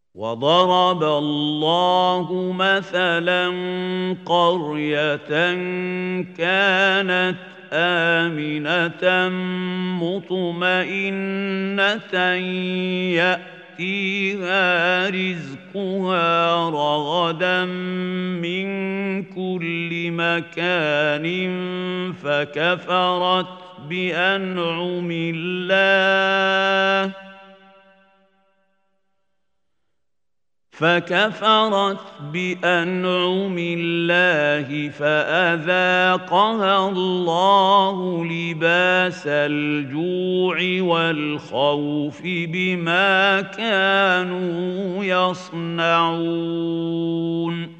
وضرب الله مثلا قرية كانت آمنة مطمئنة يأتيها رزقها رغدا من كل مكان فكفرت بأنعم الله فأذاقها الله لباس الجوع والخوف بما كانوا يصنعون